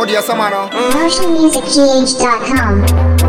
Modi Samano. MotionMusicGH.com.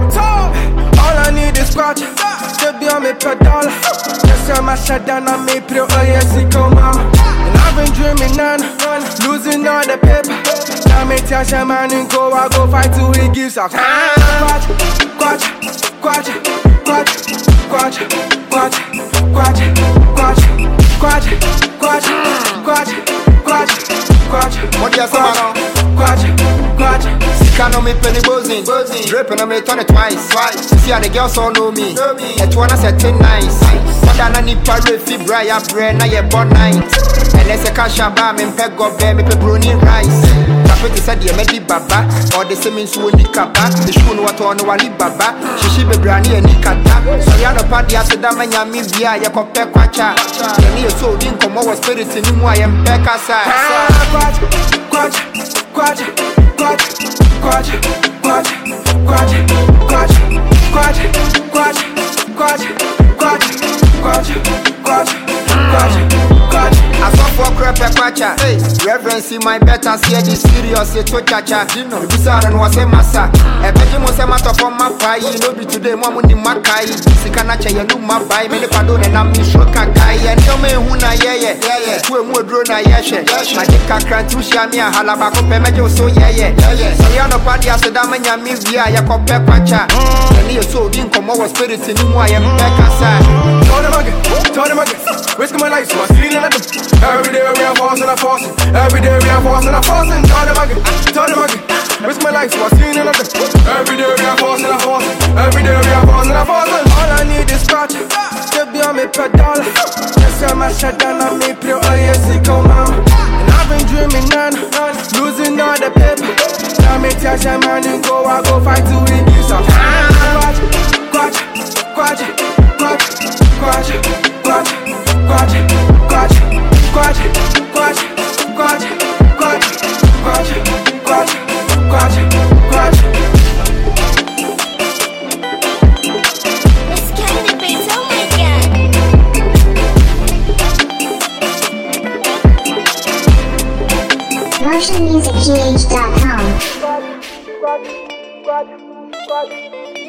All I need is scratch. Still be on me pedal. Just on my shut down on me, pre yes, come on. And I've been dreaming on, losing all the paper. Now me tell some man and go, I go fight till he gives up. Quatch, quatch, quatch, quatch, quatch, quatch, quatch, quatch, quatch, quatch, quatch, quatch, quatch. Modi Samano. Quatch, quatch. Sika me penny buzzing. Dripping on me turn it twice. See how the girls all know me. At one I said 10 nice. Mother ni parade fibra ya bread na ye born night. And let's a cash bar me peg up there me pepperoni rice. Kapeti said ye medi baba. Or the same so ni kapa. The shoe no what on wali baba. Shishi be brani and nikata. So ya no party as da manya mi bia ya kope kwacha. Ye ni so din komo was spirit ni mu ayem peka sa. Quatch, quatch, quatch, quatch, quatch, quatch, quatch, quatch, quatch, quatch, quatch, quatch, quatch, quatch, quatch, quatch. I saw for crap a quacha. Reverence in my better see this serious to chacha. This and was a massa. A bedroom was a matter for my pie. No be today, one in my kai. Sikanacha, you know my buy me the pardon and I'm Mishoka Kai. And tell me who na yeah. Two more drone I yashe. I think I can't to share me a halabako pemejo so yeah. So you're no party as a damanya me via ya compare quacha. And you so didn't come over spirit in who I am back aside. Told him again, risking my life, so I see nothing. Every day we are forcing, I'm forcing. Every day we are forcing, I'm forcing. Told him again, risk my life, so I see nothing. Every day we are forcing, I'm forcing. Every day we are forcing, I'm forcing. All I need is scratch, still be on me pedal. Just on my shut down on me, pre yes, come on. And I've been dreaming on, losing all the paper. Now me tell some man and go, I go fight till he gives up. Quatch, quatch, quatch, quatch, quatch, quatch, quatch, quatch, quatch, quatch, quatch, quatch, quatch, quatch, quatch, quatch. This kind of beats, oh my god. MotionMusicGH.com. Quatch, quatch, quatch, quatch.